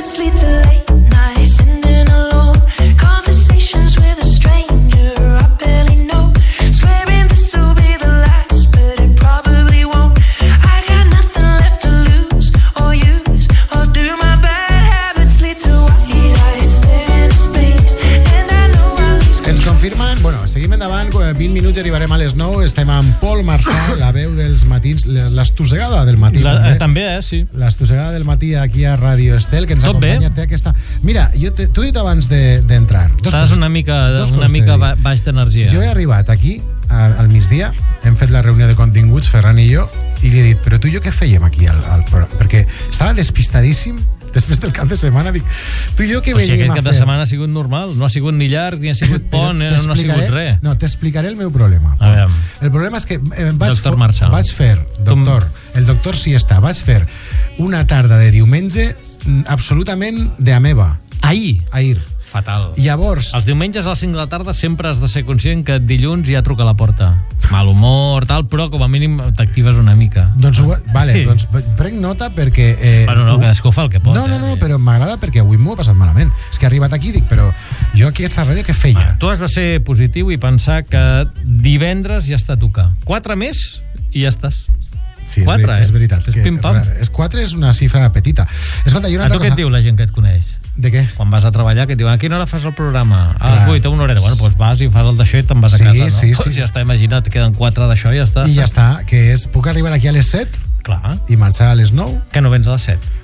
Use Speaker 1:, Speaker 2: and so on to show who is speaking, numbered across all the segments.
Speaker 1: habits lead to late nights, sending alone conversations with a stranger I barely know, swearing this will be the last, but it probably won't. I got nothing left to lose or use, or do my bad habits lead to white eyes staring into space, and I know I'll lose control.
Speaker 2: Ens confirmen, bueno, seguim endavant, 20 minuts i arribarem a les 9, estem amb Pol Marçal, la veu dels matins, l'estossegada del matí.
Speaker 3: També, sí.
Speaker 2: L'estossegada del matí aquí a Radio Estel, que ens acompanya. Té aquesta... Mira, t'ho he dit abans d'entrar.
Speaker 3: Estàs una mica baix d'energia.
Speaker 2: Jo he arribat aquí, al migdia, hem fet la reunió de continguts, Ferran i jo, i li he dit, però tu i jo què fèiem aquí al programa? Perquè estava despistadíssim. Després del cap de setmana dic, tu i jo què venim a fer?
Speaker 3: Aquest cap de setmana ha sigut normal, no ha sigut ni llarg, ni ha sigut pont, no ha sigut res.
Speaker 2: No, t'explicaré el meu problema. El problema és que vaig fer, el doctor sí està, vaig fer una tarda de diumenge absolutament d'ameba. Ahir.
Speaker 3: Fatal.
Speaker 2: Llavors...
Speaker 3: Els diumenges a les 5 de la tarda sempre has de ser conscient que dilluns ja truca a la porta. Mal humor, tal, però com a mínim t'actives una mica.
Speaker 2: Doncs, doncs prenc nota perquè...
Speaker 3: No, cadascú fa el que pot.
Speaker 2: No, però m'agrada perquè avui m'ho he passat malament. És que he arribat aquí i dic, però jo aquí a aquesta ràdio què feia?
Speaker 3: Tu has de ser positiu i pensar que divendres ja està a tocar. 4 més i ja estàs.
Speaker 2: Sí,
Speaker 3: 4,
Speaker 2: és veritat. 4 és una xifra petita. Escolta,
Speaker 3: a tu què et diu la gent que et coneix?
Speaker 2: De què?
Speaker 3: Quan vas a treballar, que et diuen, a quina hora fas el programa? A les 8, a una horeta. Bueno, doncs vas i fas el d'això i te'n vas a casa, no?
Speaker 2: Sí.
Speaker 3: Ja està, imagina't, queden 4 d'això i ja està.
Speaker 2: I ja està, que és, puc arribar aquí a les 7?
Speaker 3: Clar.
Speaker 2: I marxar a les 9?
Speaker 3: Que no vens a les 7?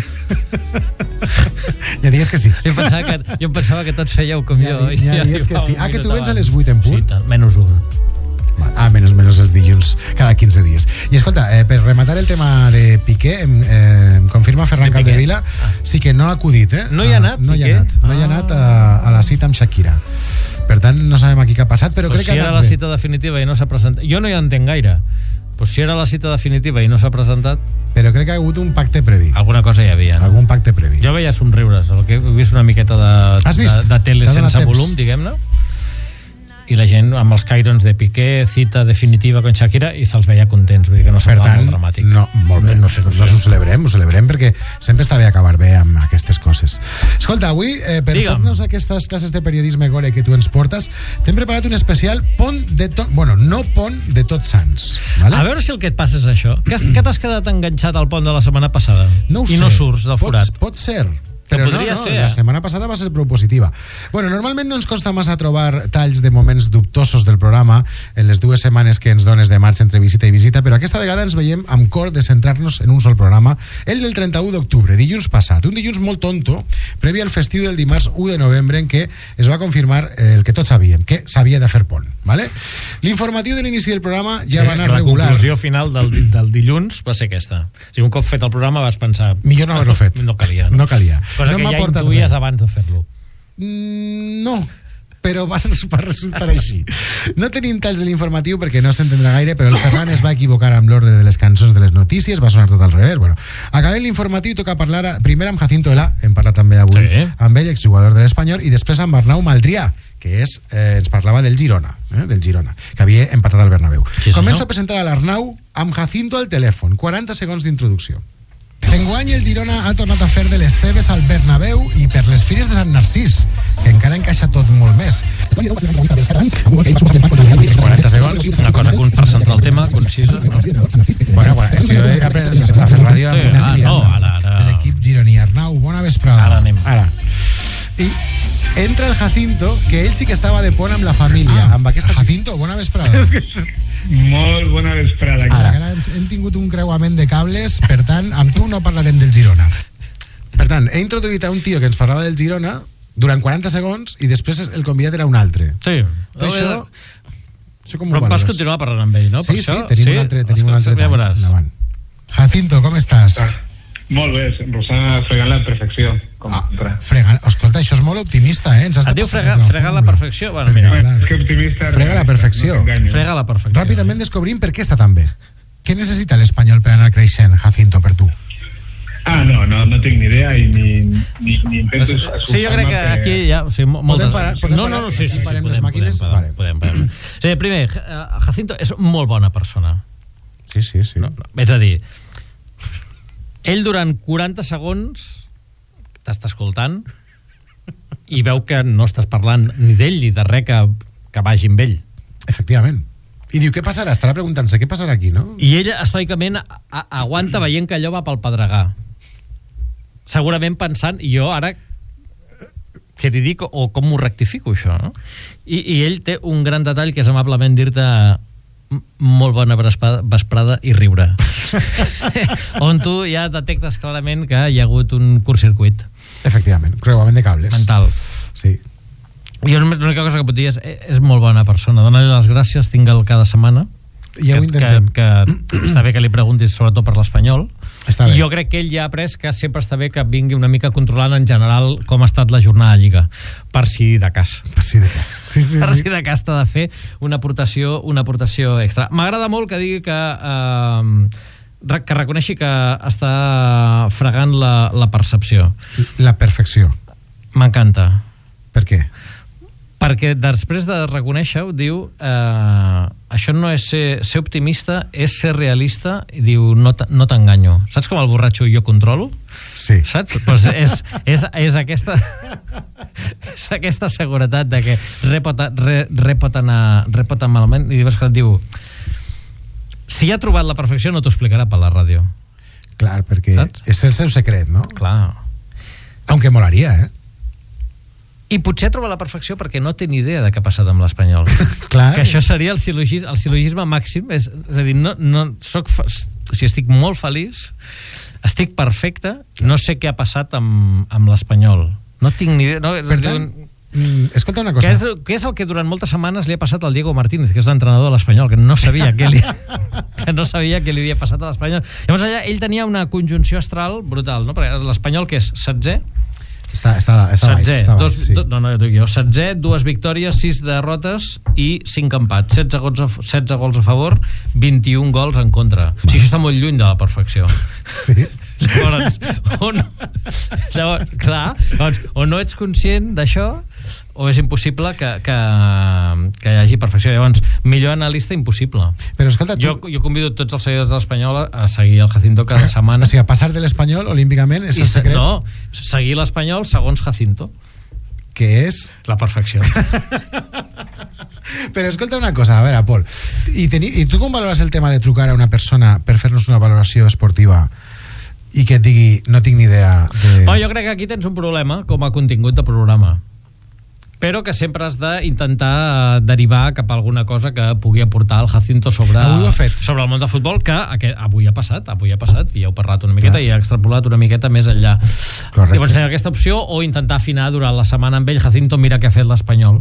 Speaker 2: Ja digues que sí.
Speaker 3: Jo pensava que tots fèieu com jo.
Speaker 2: Ja digues que sí. Que tu vens a les 8 en punt?
Speaker 3: Sí, menys 1.
Speaker 2: Menys els dilluns cada 15 dies. I escolta, per rematar el tema de Piqué, em confirma Ferran Capdevila, sí que no ha acudit,
Speaker 3: No hi ha anat,
Speaker 2: Piqué? No hi ha anat a la cita amb Shakira. Per tant, no sabem aquí què ha passat, però crec que ha anat bé.
Speaker 3: Si era la cita definitiva i no s'ha presentat... Jo no hi entenc gaire. Pues si era la cita definitiva i no s'ha presentat...
Speaker 2: Però crec que ha hagut un pacte previ.
Speaker 3: Alguna cosa hi havia, no?
Speaker 2: Algun pacte previ.
Speaker 3: Jo veia somriures, el que he vist una miqueta de tele sense volum, diguem-ne, i la gent amb els cairons de Piqué, cita definitiva con Shakira, i se'ls veia contents, vull dir que no semblava molt dramàtic.
Speaker 2: No, molt bé, no ho celebrem perquè sempre està bé acabar bé amb aquestes coses. Escolta, avui, per fer-nos aquestes classes de periodisme gore que tu ens portes, t'hem preparat un especial no pont de Tots Sants, vale?
Speaker 3: A veure si el que et passa és això, que t'has quedat enganxat al pont de la setmana passada
Speaker 2: no
Speaker 3: i no surts del forat.
Speaker 2: Pot ser, però la setmana passada va ser propositiva. Bueno, normalment no ens costa massa trobar talls de moments dubtosos del programa en les 2 setmanes que ens dones de marxa entre visita i visita, però aquesta vegada ens veiem amb cor de centrar-nos en un sol programa, el del 31 d'octubre, dilluns passat, un dilluns molt tonto, previ al festiu del dimarts 1 de novembre, en què es va confirmar el que tots sabíem, que s'havia de fer pont, ¿vale? L'informatiu de l'inici del programa ja va anar regular.
Speaker 3: La conclusió final del dilluns va ser aquesta. Si un cop fet el programa vas pensar...
Speaker 2: Millor no haver-lo fet.
Speaker 3: No calia. Cosa que ja intuïes abans de fer-lo.
Speaker 2: No, però va resultar així. No tenim talls de l'informatiu perquè no s'entendrà gaire, però el Ferran es va equivocar amb l'ordre de les cançons de les notícies, va sonar tot al revés. Bueno, acabem l'informatiu i toca parlar primer amb Jacinto Elà, hem parlat també avui amb ell, exjugador de l'Espanyol, i després amb Arnau Maldrià, que ens parlava del Girona, que havia empatat al Bernabéu. Començo a presentar a l'Arnau amb Jacinto al telèfon, 40 segons d'introducció. Enguany el Girona ha tornat a fer de les seves al Bernabéu i per les Fires de Sant Narcís, que encara encaixa tot molt més. 40 segons,
Speaker 3: una cosa per centrar el tema, concisa.
Speaker 2: Bueno, si jo he après a fer ràdio amb Inés Miranda, de l'equip gironí. Arnau, bona vesprada.
Speaker 3: Ara anem.
Speaker 2: I entra el Jacinto, que ell sí que estava de pont amb la família. Jacinto, bona vesprada.
Speaker 4: Molt bona vesprada.
Speaker 2: Ara hem tingut un creuament de cables, per tant, amb tu no parlarem del Girona. Per tant, he introduït a un tio que ens parlava del Girona durant 40 segons i després el convidat era un altre.
Speaker 3: Sí.
Speaker 2: Això com
Speaker 3: però vas continuar parlant amb ell, no?
Speaker 2: Sí, tenim un altre endavant. Jacinto, com estàs?
Speaker 4: Molt bé, Rosana fregant la perfecció, com sempre.
Speaker 2: Escolta, això és molt optimista, eh?
Speaker 3: Et diu fregar la perfecció? Bueno, mira.
Speaker 2: Frega la perfecció.
Speaker 3: Frega la perfecció.
Speaker 2: Ràpidament descobrim per què està tan bé. Què necessita l'Espanyol per anar creixent, Jacinto, per tu?
Speaker 4: No tinc ni idea i ni intento...
Speaker 3: Sí, jo crec que aquí ja...
Speaker 2: Podem parar?
Speaker 3: Sí, podem. Sí, primer, Jacinto és molt bona persona.
Speaker 2: Sí.
Speaker 3: És a dir, ell durant 40 segons t'està escoltant i veu que no estàs parlant ni d'ell ni de res que vagi amb ell.
Speaker 2: Efectivament. I diu, què passarà? Estarà preguntant-se què passarà aquí, no?
Speaker 3: I ella estoicament aguanta veient que allò va pel pedregar. Segurament pensant, i jo ara què li dic o com m'ho rectifico, això, no? I ell té un gran detall que és amablement dir-te molt bona vesprada i riure. On tu ja detectes clarament que hi ha hagut un curtcircuit.
Speaker 2: Efectivament, creuament de cables.
Speaker 3: Mental.
Speaker 2: Sí.
Speaker 3: Jo l'única cosa que puc dir és molt bona persona. Dóna-li les gràcies, tingue'l cada setmana.
Speaker 2: Ja ho intentem.
Speaker 3: Que està bé que li preguntis sobretot per l'Espanyol.
Speaker 2: Està bé.
Speaker 3: I jo crec que ell ja ha après que sempre està bé que vingui una mica controlant en general com ha estat la jornada de Lliga, per si de cas.
Speaker 2: Per si de cas. Sí.
Speaker 3: Per si de cas t'ha de fer una aportació extra. M'agrada molt que digui que reconeixi que està fregant la percepció.
Speaker 2: La perfecció.
Speaker 3: M'encanta.
Speaker 2: Per què?
Speaker 3: Perquè després de reconèixer-ho diu això no és ser optimista, és ser realista, i diu no t'enganyo. Saps com el borratxo jo controlo?
Speaker 2: Sí.
Speaker 3: Saps? Pues és aquesta és aquesta seguretat de que res pot anar malament, i dius que et diu si ha trobat la perfecció no t'ho explicarà per la ràdio.
Speaker 2: Clar, perquè
Speaker 3: saps?
Speaker 2: És el seu secret, no?
Speaker 3: Clar.
Speaker 2: Aunque molaria,
Speaker 3: I potser troba la perfecció perquè no té ni idea de què ha passat amb l'Espanyol.
Speaker 2: Clar.
Speaker 3: Que això seria el sil·logisme màxim. És a dir, estic molt feliç, estic perfecte, no sé què ha passat amb l'Espanyol. No tinc ni idea. No,
Speaker 2: per tant, escolta una cosa.
Speaker 3: Què és el que durant moltes setmanes li ha passat al Diego Martínez, que és l'entrenador de l'Espanyol, que no sabia què li havia passat a l'Espanyol. Llavors allà ell tenia una conjunció astral brutal, no? Perquè l'Espanyol, que és 16è,
Speaker 2: Està baix, sí.
Speaker 3: No, jo 16, 2 victòries, 6 derrotes i 5 empats, 16 gols a favor, 21 gols en contra. O sigui, això està molt lluny de la perfecció.
Speaker 2: Sí.
Speaker 3: Llavors, o no ets conscient d'això o és impossible que hi hagi perfecció. Llavors, millor analista impossible.
Speaker 2: Però escolta,
Speaker 3: jo convido tots els seguidors de l'Espanyol a seguir el Jacinto cada setmana.
Speaker 2: O sigui, a passar de l'Espanyol olímpicament és el secret?
Speaker 3: No, seguir l'Espanyol segons Jacinto,
Speaker 2: que és
Speaker 3: la perfecció.
Speaker 2: Però escolta una cosa, a veure, Pol, i tu com valores el tema de trucar a una persona per fer-nos una valoració esportiva i que et digui, no tinc ni idea de...
Speaker 3: Jo crec que aquí tens un problema com a contingut de programa, però que sempre has d'intentar derivar cap a alguna cosa que pugui aportar el Jacinto sobre el món de futbol, que avui ha passat, i ja heu parlat una miqueta i ha extrapolat una miqueta més enllà.
Speaker 2: Correcte.
Speaker 3: Llavors tenia aquesta opció, o intentar afinar durant la setmana amb ell. Jacinto, mira què ha fet l'Espanyol,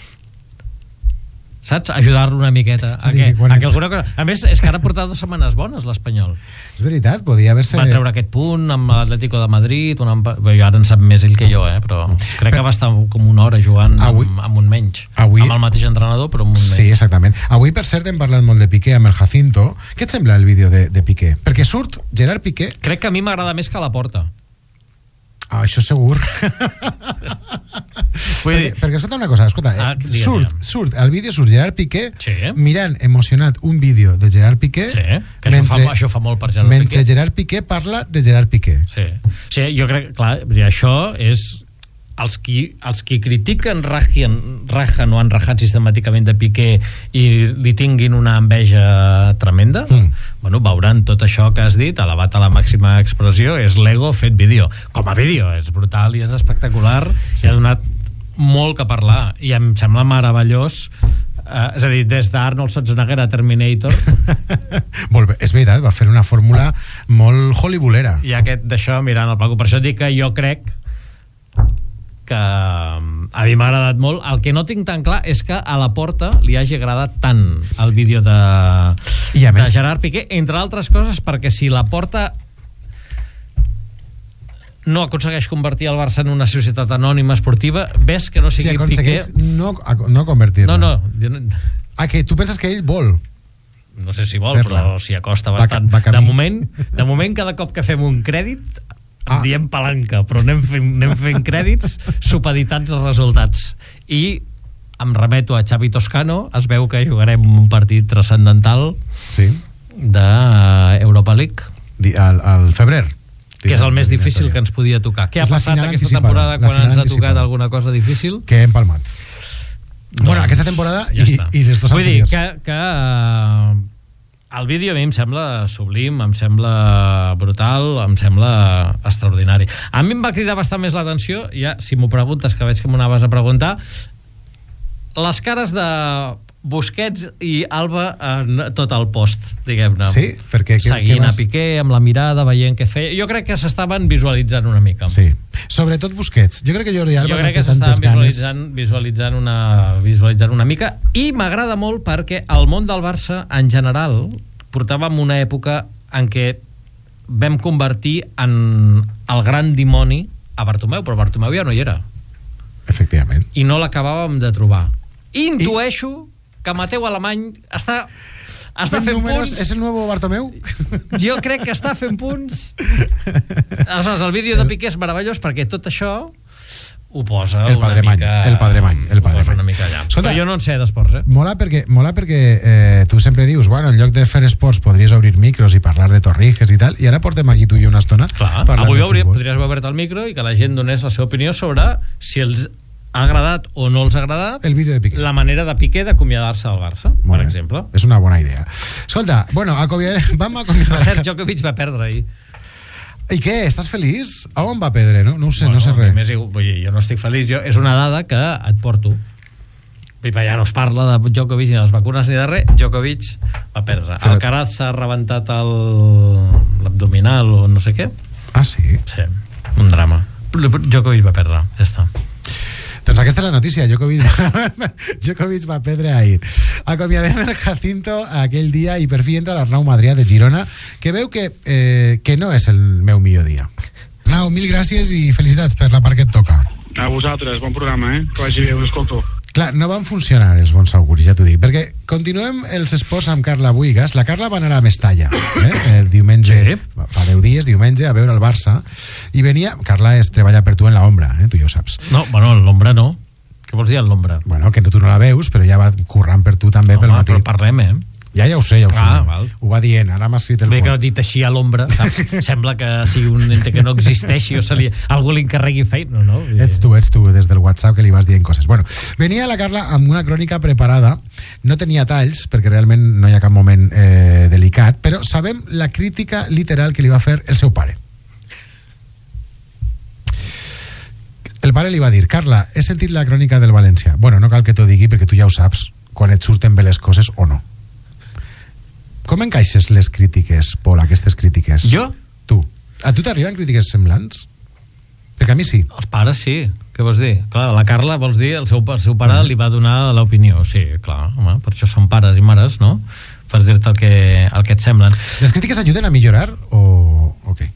Speaker 3: saps? Ajudar-lo una miqueta a que alguna cosa... A més, és que ara ha portat 2 setmanes bones l'Espanyol.
Speaker 2: És veritat, podia haver-se...
Speaker 3: Va treure aquest punt amb l'Atlético de Madrid, jo ara en sap més ell que jo, però crec que va estar com una hora jugant amb un menys, amb el mateix entrenador, però amb un menys.
Speaker 2: Sí, exactament. Avui, per cert, hem parlat molt de Piqué amb el Jacinto. Què et sembla el vídeo de Piqué? Perquè surt Gerard Piqué...
Speaker 3: Crec que a mi m'agrada més que Laporta.
Speaker 2: Això segur. Perquè escolta una cosa, surt el vídeo, surt Gerard Piqué mirant emocionat un vídeo de Gerard Piqué,
Speaker 3: que això fa molt per Gerard Piqué,
Speaker 2: mentre Gerard Piqué parla de Gerard Piqué.
Speaker 3: Sí, jo crec, clar, això és els qui critiquen rajen o han rajat sistemàticament de Piqué i li tinguin una enveja tremenda, bueno, veuran tot això que has dit elevat a la màxima expressió, és l'ego fet vídeo. Com a vídeo és brutal i és espectacular, i ha donat molt que parlar, i em sembla meravellós. És a dir, des d'Arnold Schwarzenegger a Terminator.
Speaker 2: Molt bé, és veritat, va fer una fórmula molt hollywoodera.
Speaker 3: I aquest d'això mirant el placo. Per això dic que jo crec que a mi m'ha agradat molt. El que no tinc tan clar és que a Laporta li hagi agradat tant el vídeo de Gerard Piqué, entre altres coses perquè si Laporta no aconsegueix convertir el Barça en una societat anònima esportiva, ves que no sigui Piqué...
Speaker 2: no convertir-la.
Speaker 3: No.
Speaker 2: Que tu penses que ell vol?
Speaker 3: No sé si vol, però s'hi acosta bastant. De moment, cada cop que fem un crèdit diem palanca, però anem fent crèdits supeditats als resultats. I em remeto a Xavi Toscano, es veu que jugarem un partit transcendental d'Europa League
Speaker 2: al febrer.
Speaker 3: que és el més difícil que ens podia tocar. Què ha passat aquesta temporada quan ens ha tocat alguna cosa difícil?
Speaker 2: Que hem palmat. Bueno, aquesta temporada i les dues anteriors.
Speaker 3: Vull dir que el vídeo a mi em sembla sublim, em sembla brutal, em sembla extraordinari. A mi em va cridar bastant més l'atenció, ja, si m'ho preguntes, que veig que m'ho anaves a preguntar, les cares de Busquets i Alba en tot el post, diguem-ne.
Speaker 2: Sí? Perquè
Speaker 3: seguint a Piqué, amb la mirada, veient què feia. Jo crec que s'estaven visualitzant una mica.
Speaker 2: Sí. Sobretot Busquets. Jo crec que Jordi Alba...
Speaker 3: Jo crec que s'estaven visualitzant una mica, i m'agrada molt perquè el món del Barça, en general, portàvem una època en què vam convertir en el gran dimoni a Bartomeu, però Bartomeu ja no hi era.
Speaker 2: Efectivament.
Speaker 3: I no l'acabàvem de trobar. Intueixo que Mateu Alemany està fent punts.
Speaker 2: És el nou Bartomeu?
Speaker 3: Jo crec que està fent punts. Aleshores, el vídeo de Piqué és meravellós perquè tot això ho posa
Speaker 2: el
Speaker 3: una mica...
Speaker 2: El Padremany.
Speaker 3: Una mica allà. Escolta, jo no en sé d'esports,
Speaker 2: Mola perquè tu sempre dius, bueno, en lloc de fer esports podries obrir micros i parlar de Torrijos i tal, i ara portem aquí tu i una estona.
Speaker 3: Clar, avui podries haver obert el micro i que la gent donés la seva opinió sobre si els ha agradat o no els ha agradat
Speaker 2: el vídeo de Piqué,
Speaker 3: la manera de Piqué d'acomiadar-se al Barça, per exemple.
Speaker 2: És una bona idea. Escolta, bueno, vam acomiadar...
Speaker 3: Per cert, Djokovic va perdre ahir.
Speaker 2: I què? Estàs feliç? On va perdre? No ho sé, no sé res.
Speaker 3: Jo no estic feliç, és una dada que et porto. Ja no es parla de Djokovic ni de les vacunes ni de res. Djokovic va perdre. Alcaraz s'ha rebentat l'abdominal o no sé què.
Speaker 2: Ah, sí?
Speaker 3: Sí, un drama. Djokovic va perdre, ja està.
Speaker 2: Doncs aquesta és la notícia. Djokovic va perdre ahir. Acomiadem el Jacinto aquell dia i per fi entra l'Arnau Madrià de Girona, que veu que no és el meu millor dia. Arnau, mil gràcies i felicitats per la part que et toca.
Speaker 4: A vosaltres, bon programa, que vagi bé, us escolto.
Speaker 2: Clar, no van funcionar els bons auguris, ja t'ho dic, perquè continuem els esports amb Carla Buigas. La Carla va anar a Mestalla el diumenge, fa 10 dies, diumenge, a veure el Barça, i venia... Carla treballa per tu en l'ombra, tu ja ho saps.
Speaker 3: No, bueno, en l'ombra no. Què vols dir en l'ombra?
Speaker 2: Bueno, que tu no la veus, però ja va currant per tu també pel matí.
Speaker 3: Però parlem, Ja ho sé.
Speaker 2: Val. Ho va dient, ara m'ha escrit el
Speaker 3: Bé que dit així a l'ombra, saps? Sembla que sigui un ente que no existeixi o algú li encarregui feina. No.
Speaker 2: Ets tu, des del WhatsApp que li vas dient coses. Bueno, venia la Carla amb una crònica preparada, no tenia talls, perquè realment no hi ha cap moment delicat, però sabem la crítica literal que li va fer el seu pare. El pare li va dir: Carla, he sentit la crònica del València. Bueno, no cal que t'ho digui perquè tu ja ho saps, quan et surten bé les coses o no. Com encaixes les crítiques, Pol, aquestes crítiques?
Speaker 3: Jo?
Speaker 2: Tu. A tu t'arriben crítiques semblants? Perquè a mi sí.
Speaker 3: Els pares sí. Què vols dir? Clar, la Carla, vols dir, el seu pare li va donar l'opinió. Sí, clar, home, per això són pares i mares, no? Per dir-te el que et semblen.
Speaker 2: Les crítiques ajuden a millorar o què?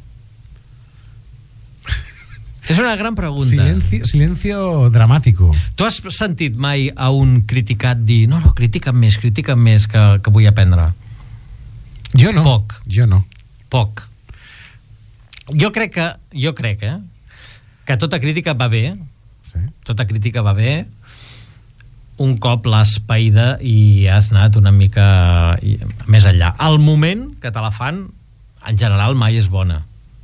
Speaker 3: És una gran pregunta.
Speaker 2: Silencio dramático.
Speaker 3: Tu has sentit mai a un criticat dir no, critica'm més, que vull aprendre?
Speaker 2: Jo no.
Speaker 3: Poc.
Speaker 2: Jo no.
Speaker 3: Poc. Jo crec que tota crítica va bé.
Speaker 2: Sí.
Speaker 3: Tota crítica va bé un cop l'has païda i has anat una mica més enllà. Al moment que te la fan, en general mai és bona.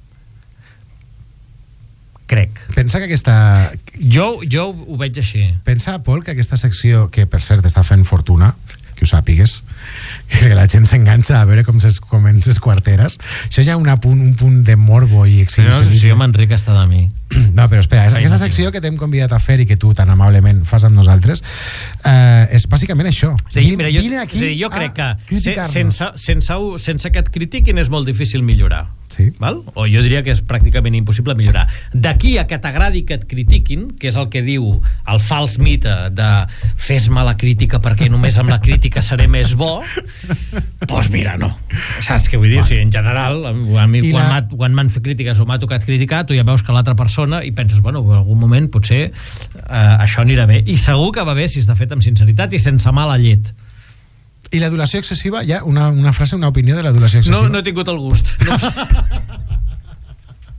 Speaker 3: Crec.
Speaker 2: Pensa que aquesta...
Speaker 3: Jo ho veig així.
Speaker 2: Pensa, Pol, que aquesta secció, que per cert està fent fortuna, que ho sàpigues, que la gent s'enganxa a veure com comences quarteres, això ja un punt de morbo i exhibicionisme.
Speaker 3: Si jo m'enric està de mi.
Speaker 2: No, però espera, aquesta secció que t'hem convidat a fer i que tu tan amablement fas amb nosaltres és bàsicament això.
Speaker 3: Sí, mira, jo crec que sense que et critiquin és molt difícil millorar.
Speaker 2: Sí.
Speaker 3: Val? O jo diria que és pràcticament impossible millorar. D'aquí a que t'agradi que et critiquin, que és el que diu el fals mite de fes-me la crítica perquè només amb la crítica seré més bo, doncs mira, no. Saps què vull dir? Sí, en general, quan m'han fet crítiques o m'ha tocat criticar, tu ja veus que l'altra persona i penses, bueno, en algun moment potser això anirà bé. I segur que va bé si està fet amb sinceritat i sense mala llet.
Speaker 2: I l'adulació excessiva, ja una frase, una opinió de l'adulació excessiva.
Speaker 3: No he tingut el gust. No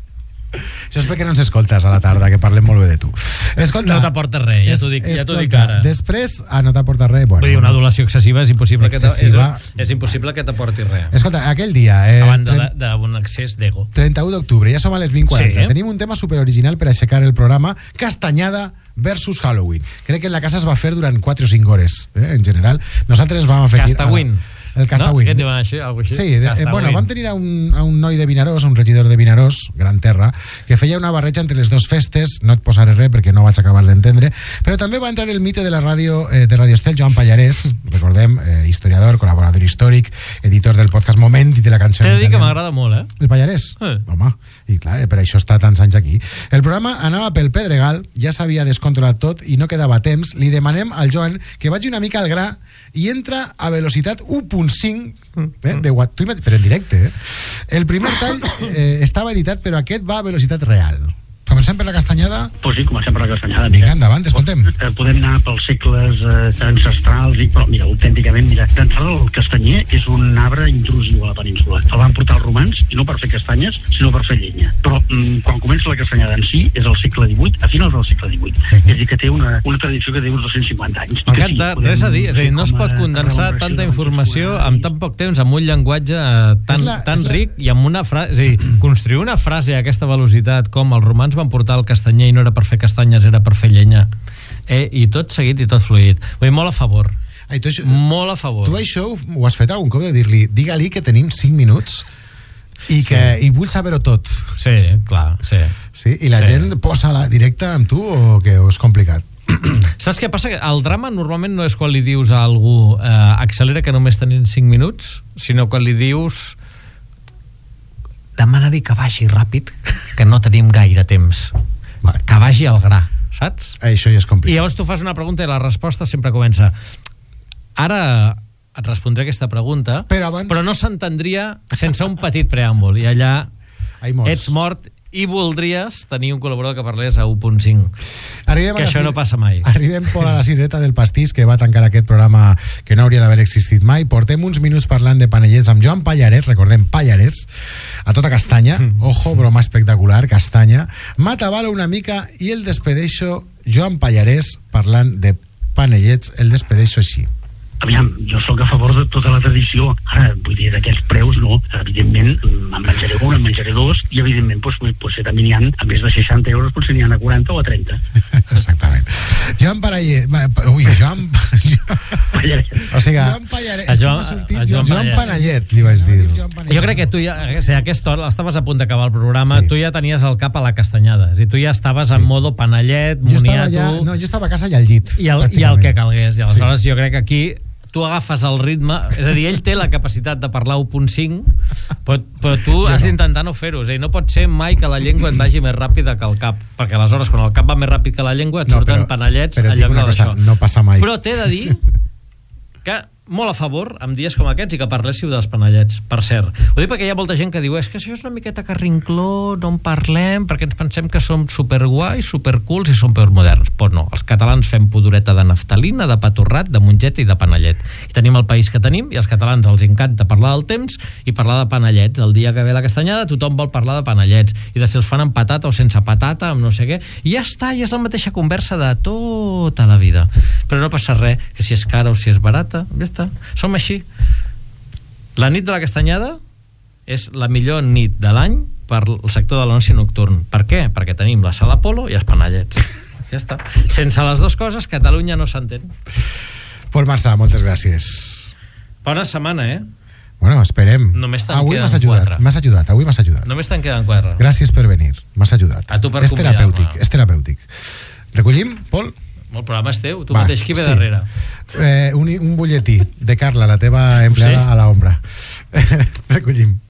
Speaker 2: Això és perquè no ens escoltes a la tarda, que parlem molt bé de tu. Escolta,
Speaker 3: no t'aporta res, ja t'ho dic ara.
Speaker 2: Després, no t'aporta res. Bueno,
Speaker 3: vull dir, una adulació excessiva és impossible que t'aporti res.
Speaker 2: Escolta, aquell dia...
Speaker 3: a banda d'un excés d'ego.
Speaker 2: 31 d'octubre, ja som a les 20:40.
Speaker 3: Sí.
Speaker 2: Tenim un tema superoriginal per aixecar el programa, Castanyada versus Halloween. Crec que en la casa es va fer durant 4 o 5 hores, en general. Nosaltres vam afegir...
Speaker 3: Castawin.
Speaker 2: El Castawin.
Speaker 3: No? Què et diuen així? Algo així?
Speaker 2: Sí, bueno, vam tenir a un noi de Vinaròs, un regidor de Vinaròs, Gran Terra, que feia una barreja entre les dos festes, no et posaré res perquè no vaig acabar d'entendre, però també va entrar el mite de la ràdio de Radio Estel, Joan Pallarès, recordem, historiador, col·laborador històric, editor del podcast Moment i de la cançó...
Speaker 3: T'he de dir que m'agrada molt,
Speaker 2: El Pallarès? Home, i clar, per això està tants anys aquí. El programa anava pel Pedregal, ja s'havia descontrolat tot i no quedava temps. Li demanem al Joan que vagi una mica al gra i entra a velocitat 1.5 de watt, però en directe. El primer tall estava editat, però aquest va a velocitat real. Comencem per la castanyada?
Speaker 5: Pues sí, comencem per la castanyada.
Speaker 2: Vinga, endavant, escoltem.
Speaker 5: Podem anar pels segles ancestrals, però mira, autènticament, d'entrada el castanyer és un arbre intrusiu a la península. El van portar els romans, i no per fer castanyes, sinó per fer llenya. Però quan comença la castanyada en si, és al segle XVIII, a finals del segle XVIII. És a dir, que té una tradició que té uns 250 anys.
Speaker 3: M'encanta, res a dir, és a dir, no es pot condensar tanta informació amb tan poc temps, amb un llenguatge tan ric i amb una frase, és a dir, construir una frase a aquesta velocitat com els romans van portar el castanyer i no era per fer castanyes, era per fer llenya, i tot seguit i tot fluït. Vull dir, molt a favor. Molt a favor.
Speaker 2: Tu això ho has fet algun cop de dir-li, digue-li que tenim 5 minuts i vull saber-ho tot.
Speaker 3: Sí, clar, sí.
Speaker 2: I la gent posa-la directa amb tu o que és complicat?
Speaker 3: Saps què passa? El drama normalment no és quan li dius a algú accelera que només tenim 5 minuts, sinó quan li dius demana-li que vagi ràpid, que no tenim gaire temps. Que vagi al gra, saps?
Speaker 2: Això ja és complicat.
Speaker 3: I llavors tu fas una pregunta i la resposta sempre comença ara et respondré aquesta pregunta, però no s'entendria sense un petit preàmbul, i allà ets mort i voldries tenir un col·laborador que parlés a 1.5. Que això no passa mai.
Speaker 2: Arribem, Pol, a la cirereta del pastís que va tancar aquest programa que no hauria d'haver existit mai. Portem uns minuts parlant de panellets amb Joan Pallarès, recordem, Pallarès, a tota castanya. Ojo, broma espectacular, castanya. M'atabalo una mica i el despedeixo Joan Pallarès parlant de panellets, el despedeixo així.
Speaker 5: Aviam, jo sóc a favor de tota la tradició. Ara, vull dir, d'aquests preus, no. Evidentment, en menjaré un, en menjaré dos, i evidentment, potser també n'hi ha, a més de 60 euros, potser n'hi ha a 40 o a 30.
Speaker 2: Exactament. Joan Pallarès... Joan Pallarès. Joan Panellet, li vaig dir.
Speaker 3: Jo crec que tu ja, o sigui, a aquesta hora, estaves a punt d'acabar el programa, tu ja tenies el cap a la castanyada. És a dir, tu ja estaves en modo panellet, moniato...
Speaker 2: No, jo estava a casa i al llit.
Speaker 3: I el que calgués. I aleshores jo crec que aquí tu agafes el ritme, és a dir, ell té la capacitat de parlar 1.5, però tu has d'intentar no fer-ho, és a dir, no pot ser mai que la llengua et vagi més ràpida que el cap, perquè aleshores quan el cap va més ràpid que la llengua et surten panellets al lloc d'això.
Speaker 2: No passa mai.
Speaker 3: Però t'he de dir que molt a favor amb dies com aquests i que parléssiu dels panellets, per cert. Ho dic perquè hi ha molta gent que diu és que això és una miqueta carrincló, no en parlem perquè ens pensem que som superguais, supercools i som moderns. Pues no, els catalans fem pudoreta de naftalina, de pa torrat, de mongeta i de panellet. I tenim el país que tenim i als catalans els encanta parlar del temps i parlar de panellets. El dia que ve la castanyada tothom vol parlar de panellets i de si els fan amb patata o sense patata, amb no sé què, i ja està, i és la mateixa conversa de tota la vida. Però no passa res, que si és cara o si és barata, ja està. Som així. La nit de la castanyada és la millor nit de l'any per el sector de l'oci nocturn. Per què? Perquè tenim la sala Polo i els panellets. Ja està. Sense les dues coses, Catalunya no s'entén.
Speaker 2: Pol Marsà, moltes gràcies.
Speaker 3: Bona setmana,
Speaker 2: Bueno, esperem.
Speaker 3: Només te'n queden 4.
Speaker 2: M'has ajudat, avui m'has ajudat.
Speaker 3: Només te'n queden 4.
Speaker 2: Gràcies per venir, m'has ajudat.
Speaker 3: A tu per convidar-me.
Speaker 2: És terapèutic. Recollim, Pol?
Speaker 3: El programa és teu, tu mateix, qui ve darrere?
Speaker 2: Un butlletí de Carla, la teva empleada a l'ombra. Recollim.